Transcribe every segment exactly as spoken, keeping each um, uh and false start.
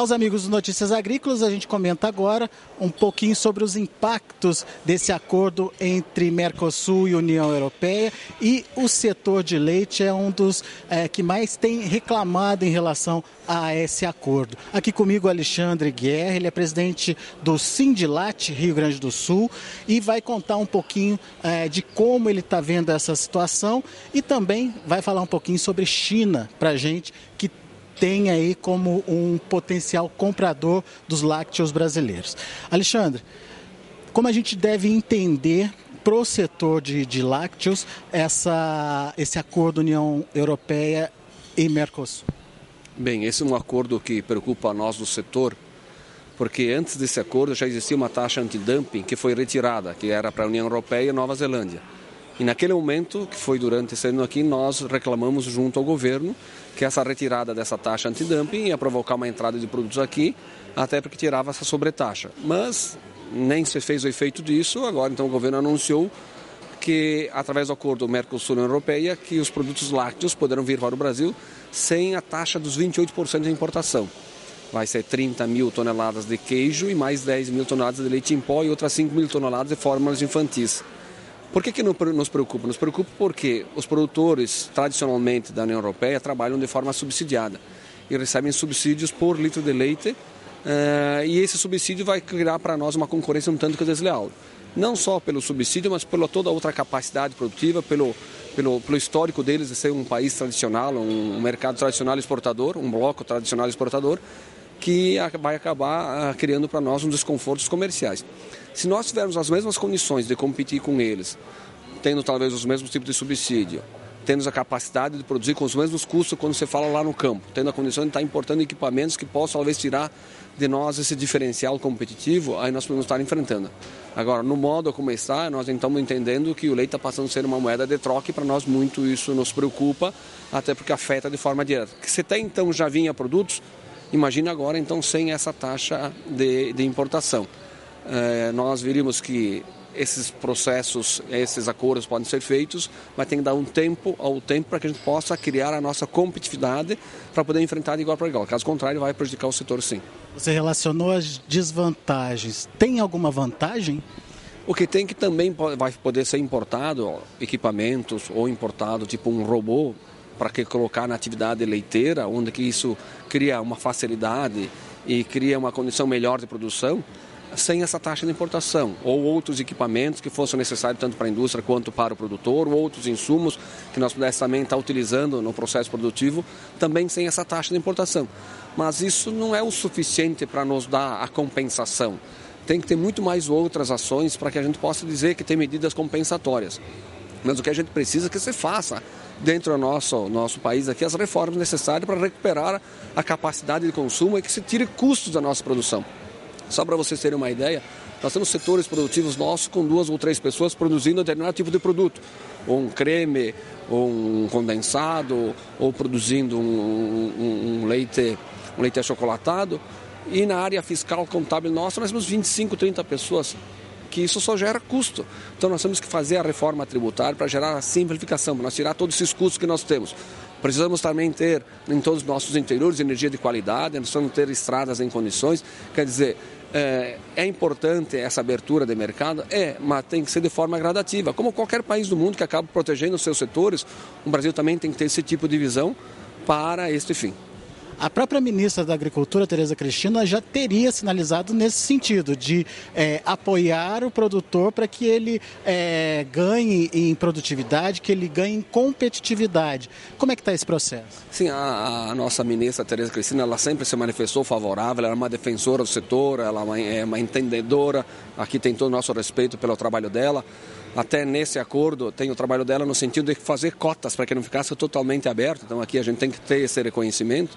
Aos amigos do Notícias Agrícolas, a gente comenta agora um pouquinho sobre os impactos desse acordo entre Mercosul e União Europeia, e o setor de leite é um dos é, que mais tem reclamado em relação a esse acordo. Aqui comigo Alexandre Guerra, ele é presidente do Sindilat Rio Grande do Sul e vai contar um pouquinho é, de como ele está vendo essa situação e também vai falar um pouquinho sobre China para a gente, que tem aí como um potencial comprador dos lácteos brasileiros. Alexandre, como a gente deve entender para o setor de, de lácteos essa, esse acordo União Europeia e Mercosul? Bem, esse é um acordo que preocupa a nós do setor, porque antes desse acordo já existia uma taxa antidumping que foi retirada, que era para a União Europeia e Nova Zelândia. E naquele momento, que foi durante esse ano aqui, nós reclamamos junto ao governo que essa retirada dessa taxa antidumping ia provocar uma entrada de produtos aqui, até porque tirava essa sobretaxa. Mas nem se fez o efeito disso, agora então o governo anunciou que, através do acordo Mercosul-União Europeia, que os produtos lácteos poderão vir para o Brasil sem a taxa dos vinte e oito por cento de importação. Vai ser trinta mil toneladas de queijo e mais dez mil toneladas de leite em pó e outras cinco mil toneladas de fórmulas infantis. Por que que nos preocupa? Nos preocupa porque os produtores, tradicionalmente, da União Europeia trabalham de forma subsidiada e recebem subsídios por litro de leite, uh, e esse subsídio vai criar para nós uma concorrência um tanto que desleal. Não só pelo subsídio, mas pela toda outra capacidade produtiva, pelo, pelo, pelo histórico deles de ser um país tradicional, um, um mercado tradicional exportador, um bloco tradicional exportador, que vai acabar uh, criando para nós uns desconfortos comerciais. Se nós tivermos as mesmas condições de competir com eles, tendo talvez os mesmos tipos de subsídio, tendo a capacidade de produzir com os mesmos custos quando você fala lá no campo, tendo a condição de estar importando equipamentos que possam talvez tirar de nós esse diferencial competitivo, aí nós podemos estar enfrentando. Agora, no modo como está, nós estamos entendendo que o leite está passando a ser uma moeda de troca e para nós muito isso nos preocupa, até porque afeta de forma direta. Que se até então já vinha produtos, imagina agora então sem essa taxa de, de importação. É, nós viríamos que esses processos, esses acordos podem ser feitos, mas tem que dar um tempo ao tempo para que a gente possa criar a nossa competitividade para poder enfrentar de igual para igual. Caso contrário, vai prejudicar o setor, sim. Você relacionou as desvantagens. Tem alguma vantagem? O que tem que também vai poder ser importado, ó, equipamentos ou importado tipo um robô para que colocar na atividade leiteira, onde que isso cria uma facilidade e cria uma condição melhor de produção, sem essa taxa de importação, ou outros equipamentos que fossem necessários tanto para a indústria quanto para o produtor, ou outros insumos que nós pudéssemos também estar utilizando no processo produtivo, também sem essa taxa de importação. Mas isso não é o suficiente para nos dar a compensação. Tem que ter muito mais outras ações para que a gente possa dizer que tem medidas compensatórias. Mas o que a gente precisa é que se faça dentro do nosso, nosso país aqui as reformas necessárias para recuperar a capacidade de consumo e que se tire custos da nossa produção. Só para vocês terem uma ideia, nós temos setores produtivos nossos com duas ou três pessoas produzindo determinado tipo de produto. Ou um creme, ou um condensado, ou produzindo um, um, um leite, um leite achocolatado. E na área fiscal contábil nossa, nós temos vinte e cinco, trinta pessoas, que isso só gera custo. Então nós temos que fazer a reforma tributária para gerar a simplificação, para nós tirar todos esses custos que nós temos. Precisamos também ter em todos os nossos interiores energia de qualidade, nós precisamos ter estradas em condições. Quer dizer, é, é importante essa abertura de mercado? É, mas tem que ser de forma gradativa. Como qualquer país do mundo que acaba protegendo os seus setores, o Brasil também tem que ter esse tipo de visão para este fim. A própria ministra da Agricultura, Tereza Cristina, já teria sinalizado nesse sentido, de é, apoiar o produtor para que ele é, ganhe em produtividade, que ele ganhe em competitividade. Como é que está esse processo? Sim, a, a nossa ministra, Tereza Cristina, ela sempre se manifestou favorável, ela é uma defensora do setor, ela é uma, é uma entendedora, aqui tem todo o nosso respeito pelo trabalho dela. Até nesse acordo tem o trabalho dela no sentido de fazer cotas para que não ficasse totalmente aberto. Então aqui a gente tem que ter esse reconhecimento.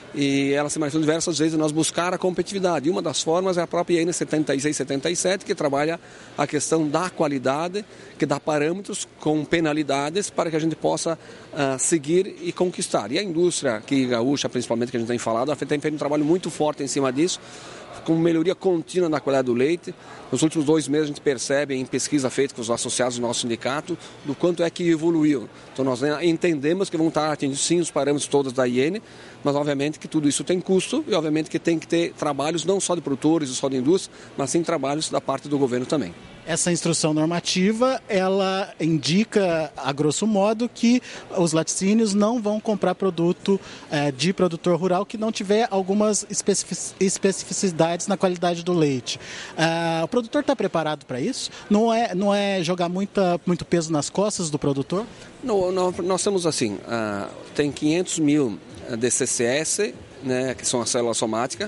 E ela se manifestou diversas vezes nós buscar a competitividade. E uma das formas é a própria I N setenta e seis setenta e sete, que trabalha a questão da qualidade, que dá parâmetros com penalidades para que a gente possa uh, seguir e conquistar. E a indústria aqui gaúcha, principalmente, que a gente tem falado, tem feito um trabalho muito forte em cima disso, com melhoria contínua na qualidade do leite. Nos últimos dois meses a gente percebe em pesquisa feita com os associados do nosso sindicato do quanto é que evoluiu. Então nós entendemos que vão estar atingindo sim os parâmetros todos da I N E, mas obviamente que tudo isso tem custo e obviamente que tem que ter trabalhos não só de produtores, não só de indústria, mas sim trabalhos da parte do governo também. Essa instrução normativa, ela indica, a grosso modo, que os laticínios não vão comprar produto é, de produtor rural que não tiver algumas especificidades na qualidade do leite. Ah, o produtor está preparado para isso? Não é, não é jogar muita, muito peso nas costas do produtor? Não, não, nós temos assim, ah, tem quinhentos mil de C C S, né, que são a célula somática,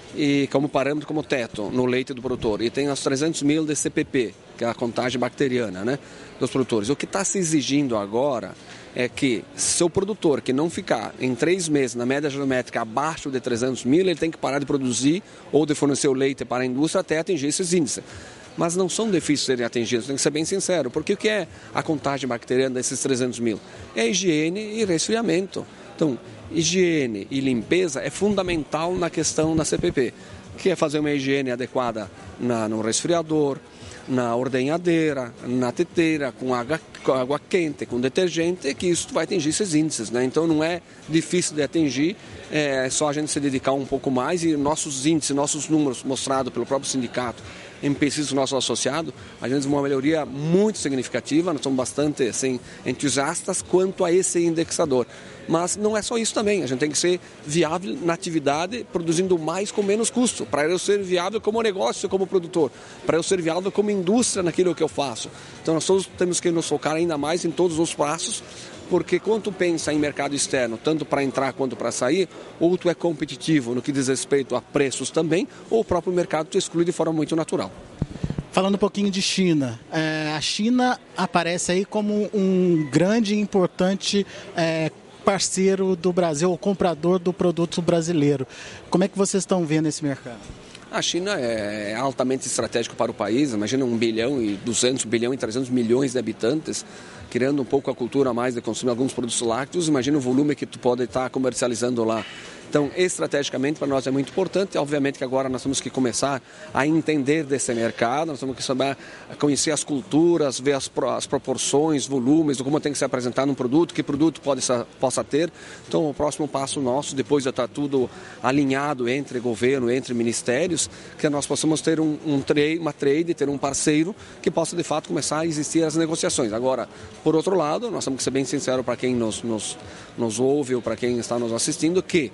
e como parâmetro, como teto no leite do produtor. E tem os trezentos mil de C P P, que é a contagem bacteriana, né, dos produtores. O que está se exigindo agora é que se o produtor que não ficar em três meses na média geométrica abaixo de trezentos mil, ele tem que parar de produzir ou de fornecer o leite para a indústria até atingir esses índices. Mas não são difíceis de serem atingidos, tem que ser bem sincero, porque o que é a contagem bacteriana desses trezentos mil? É higiene e resfriamento. Então, higiene e limpeza é fundamental na questão da C P P, que é fazer uma higiene adequada na, no resfriador, na ordenhadeira, na teteira, com água, com água quente, com detergente, que isso vai atingir esses índices, né? Então não é difícil de atingir, é só a gente se dedicar um pouco mais e nossos índices, nossos números mostrados pelo próprio sindicato, em pesquisa do nosso associado, a gente tem uma melhoria muito significativa, nós somos bastante assim, entusiastas quanto a esse indexador. Mas não é só isso também, a gente tem que ser viável na atividade, produzindo mais com menos custo, para eu ser viável como negócio, como produtor, para eu ser viável como indústria naquilo que eu faço. Então nós todos temos que nos focar ainda mais em todos os passos, porque quando tu pensa em mercado externo, tanto para entrar quanto para sair, ou tu é competitivo no que diz respeito a preços também, ou o próprio mercado tu exclui de forma muito natural. Falando um pouquinho de China, é, a China aparece aí como um grande e importante é, parceiro do Brasil, o comprador do produto brasileiro. Como é que vocês estão vendo esse mercado? A China é altamente estratégico para o país, imagina um bilhão e duzentos, um bilhão e trezentos milhões de habitantes, criando um pouco a cultura a mais de consumir alguns produtos lácteos, imagina o volume que tu pode estar comercializando lá. Então, estrategicamente, para nós é muito importante. Obviamente que agora nós temos que começar a entender desse mercado, nós temos que saber conhecer as culturas, ver as, as proporções, volumes, como tem que se apresentar num produto, que produto pode, possa ter. Então, o próximo passo nosso, depois de estar tudo alinhado entre governo, entre ministérios, que nós possamos ter um, um trade, uma trade, ter um parceiro que possa, de fato, começar a existir as negociações. Agora, por outro lado, nós temos que ser bem sinceros para quem nos, nos, nos ouve ou para quem está nos assistindo, que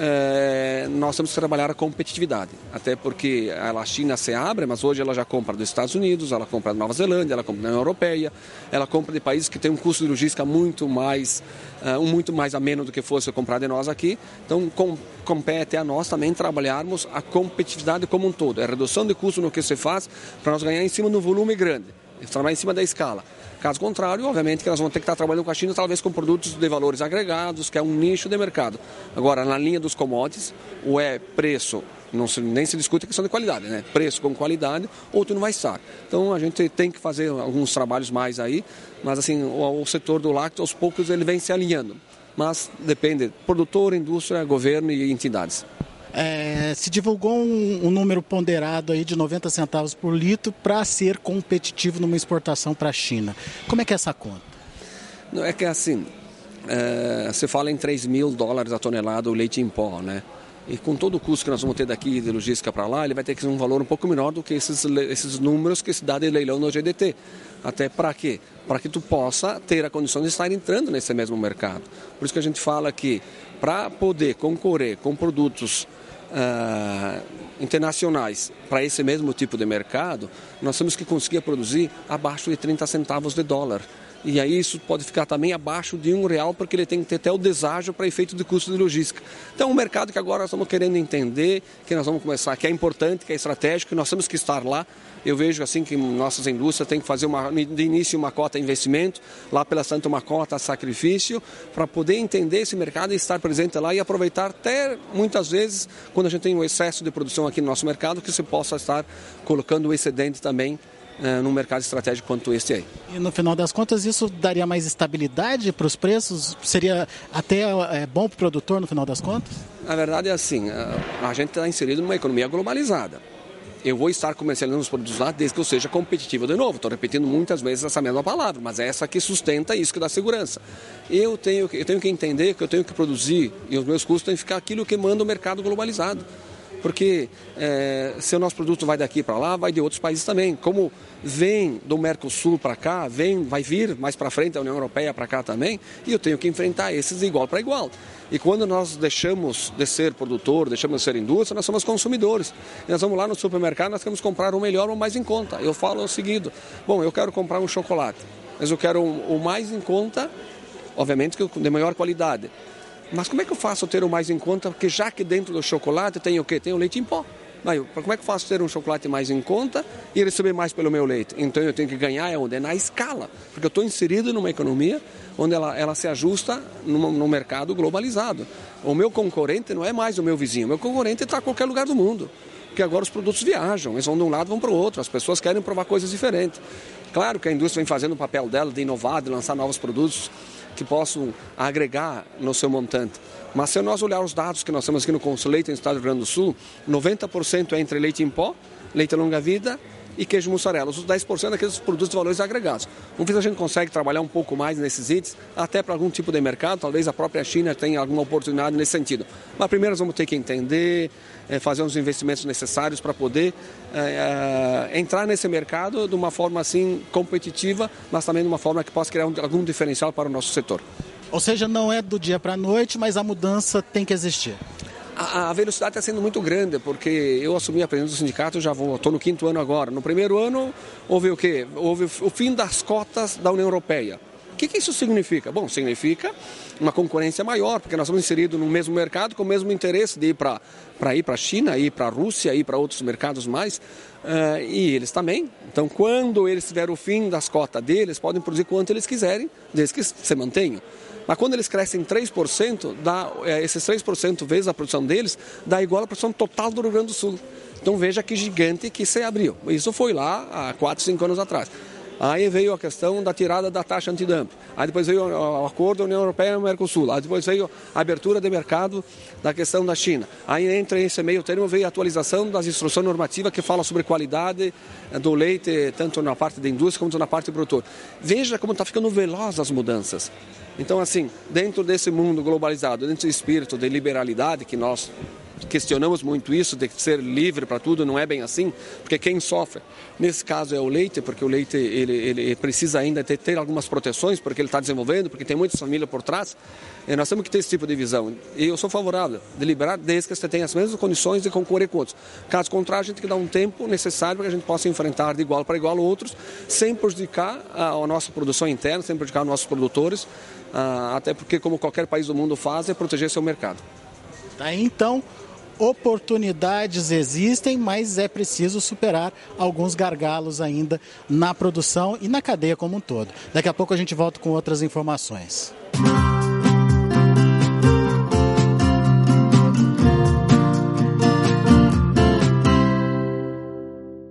É, nós temos que trabalhar a competitividade, até porque a China se abre, mas hoje ela já compra dos Estados Unidos, ela compra da Nova Zelândia, ela compra da União Europeia, ela compra de países que têm um custo de logística muito mais, uh, muito mais ameno do que fosse comprar de nós aqui. Então com, compete a nós também trabalharmos a competitividade como um todo, a redução de custo no que se faz para nós ganhar em cima do volume grande, trabalhar em cima da escala. Caso contrário, obviamente que nós vamos ter que estar trabalhando com a China, talvez com produtos de valores agregados, que é um nicho de mercado. Agora, na linha dos commodities, ou é preço, não se, nem se discute a questão de qualidade, né? Preço com qualidade, ou tu não vai estar. Então, a gente tem que fazer alguns trabalhos mais aí, mas assim, o, o setor do lácteo, aos poucos, ele vem se alinhando. Mas depende, produtor, indústria, governo e entidades. É, se divulgou um, um número ponderado aí de noventa centavos por litro para ser competitivo numa exportação para a China. Como é que é essa conta? Não, é que assim, é, você fala em três mil dólares a tonelada o leite em pó, né? E com todo o custo que nós vamos ter daqui de logística para lá, ele vai ter que ser um valor um pouco menor do que esses, esses números que se dá de leilão no G D T. Até para quê? Para que tu possa ter a condição de estar entrando nesse mesmo mercado. Por isso que a gente fala que para poder concorrer com produtos Uh, internacionais para esse mesmo tipo de mercado, nós temos que conseguir produzir abaixo de trinta centavos de dólar. E aí isso pode ficar também abaixo de um real, porque ele tem que ter até o deságio para efeito de custo de logística. Então é um mercado que agora nós estamos querendo entender, que nós vamos começar, que é importante, que é estratégico, que nós temos que estar lá. Eu vejo assim que nossas indústrias têm que fazer uma, de início uma cota investimento, lá pela Santa uma cota sacrifício, para poder entender esse mercado e estar presente lá e aproveitar até muitas vezes, quando a gente tem um excesso de produção aqui no nosso mercado, que se possa estar colocando o excedente também É, num mercado estratégico quanto este aí. E no final das contas isso daria mais estabilidade para os preços? Seria até é, bom para o produtor no final das contas? A verdade é assim, a gente está inserido numa economia globalizada. Eu vou estar comercializando os produtos lá desde que eu seja competitivo de novo. Estou repetindo muitas vezes essa mesma palavra, mas é essa que sustenta isso que dá segurança. Eu tenho, eu tenho que entender que eu tenho que produzir e os meus custos têm que ficar aquilo que manda o mercado globalizado. Porque é, se o nosso produto vai daqui para lá, vai de outros países também. Como vem do Mercosul para cá, vem, vai vir mais para frente a União Europeia para cá também, e eu tenho que enfrentar esses de igual para igual. E quando nós deixamos de ser produtor, deixamos de ser indústria, nós somos consumidores. E nós vamos lá no supermercado, nós queremos comprar o melhor ou mais em conta. Eu falo o seguinte, bom, eu quero comprar um chocolate, mas eu quero o mais em conta, obviamente de maior qualidade. Mas como é que eu faço ter o mais em conta? Porque já que dentro do chocolate tem o quê? Tem o leite em pó. Mas como é que eu faço ter um chocolate mais em conta e receber mais pelo meu leite? Então eu tenho que ganhar é onde? É na escala. Porque eu estou inserido numa economia onde ela, ela se ajusta num, num mercado globalizado. O meu concorrente não é mais o meu vizinho. O meu concorrente está em qualquer lugar do mundo. Porque agora os produtos viajam. Eles vão de um lado e vão para o outro. As pessoas querem provar coisas diferentes. Claro que a indústria vem fazendo o papel dela de inovar, de lançar novos produtos que possam agregar no seu montante. Mas se nós olharmos os dados que nós temos aqui no Consulate, no estado do Rio Grande do Sul, noventa por cento é entre leite em pó, leite longa-vida e queijo mussarela. Os dez por cento é aqueles produtos de valores agregados. Vamos ver se a gente consegue trabalhar um pouco mais nesses itens, até para algum tipo de mercado, talvez a própria China tenha alguma oportunidade nesse sentido. Mas primeiro nós vamos ter que entender, é, fazer os investimentos necessários para poder é, é, entrar nesse mercado de uma forma assim competitiva, mas também de uma forma que possa criar um, algum diferencial para o nosso setor. Ou seja, não é do dia para a noite, mas a mudança tem que existir. A, a velocidade está sendo muito grande, porque eu assumi a presidência do sindicato, já vou, estou no quinto ano agora. No primeiro ano, houve o quê? Houve o fim das cotas da União Europeia. O que, que isso significa? Bom, significa uma concorrência maior, porque nós estamos inseridos no mesmo mercado com o mesmo interesse de ir para para ir para a China, ir para a Rússia, ir para outros mercados mais, uh, e eles também. Então, quando eles tiverem o fim das cotas deles, podem produzir quanto eles quiserem, desde que se mantenham. Mas quando eles crescem três por cento, dá, esses três por cento vezes a produção deles, dá igual à produção total do Rio Grande do Sul. Então veja que gigante que se abriu. Isso foi lá há quatro, cinco anos atrás. Aí veio a questão da tirada da taxa antidumping. Aí depois veio o acordo da União Europeia e o Mercosul. Aí depois veio a abertura de mercado da questão da China. Aí entre esse meio termo veio a atualização das instruções normativas que fala sobre qualidade do leite, tanto na parte da indústria quanto na parte do produtor. Veja como está ficando veloz as mudanças. Então, assim, dentro desse mundo globalizado, dentro desse espírito de liberalidade, que nós questionamos muito isso, de ser livre para tudo, não é bem assim, porque quem sofre, nesse caso, é o leite, porque o leite ele, ele precisa ainda ter, ter algumas proteções, porque ele está desenvolvendo, porque tem muitas famílias por trás, e nós temos que ter esse tipo de visão. E eu sou favorável de liberar, desde que você tenha as mesmas condições de concorrer com outros. Caso contrário, a gente tem que dar um tempo necessário para que a gente possa enfrentar de igual para igual outros, sem prejudicar a, a nossa produção interna, sem prejudicar os nossos produtores, ah, até porque, como qualquer país do mundo faz, é proteger seu mercado. Tá, então, oportunidades existem, mas é preciso superar alguns gargalos ainda na produção e na cadeia como um todo. Daqui a pouco a gente volta com outras informações.